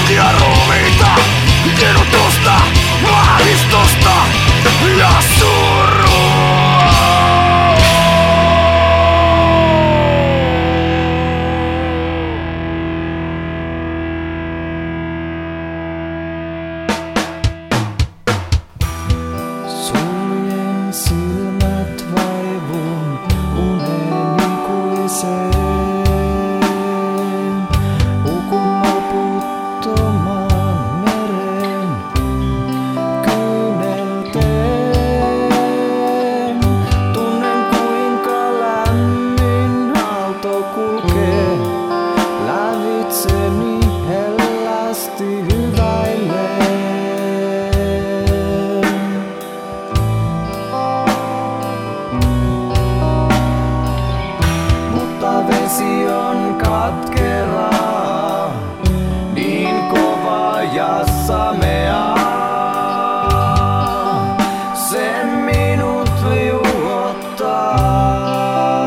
Tuhkia ruumiita, kidutusta, ahdistusta ja surua. Suljen silmät, vaivun uneen ikuiseen. Ukun loputtomaan mereen kyynelteen. Tunnen kuinka lämmin aalto kulkee lävitseni hellästi hyväilleen. Vesi on katkeraa, niin kova ja samea. Se minut liuottaa.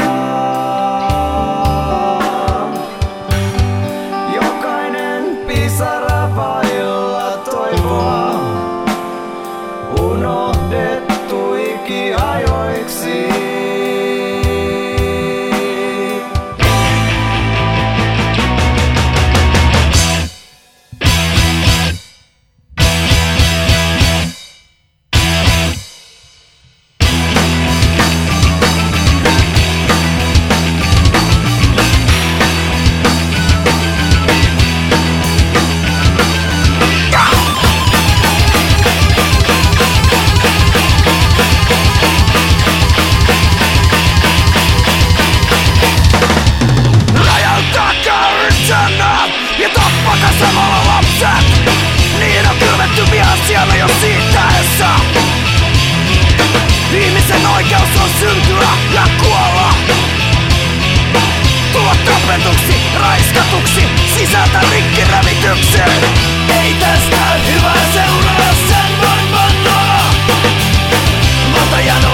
Jokainen pisara vailla toivoa, unohdettu ikiajoiksi. Ja tappakaa samalla lapset. Niin on kylvetty vihan siellä jo siittäessä. Ihmisen oikeus on syntyä ja kuolla. Tulla tapetuksi, raiskatuksi, sisältä rikkirävitykseen. Ei tästä hyvää seuraa, sen voin vannoa. Matajan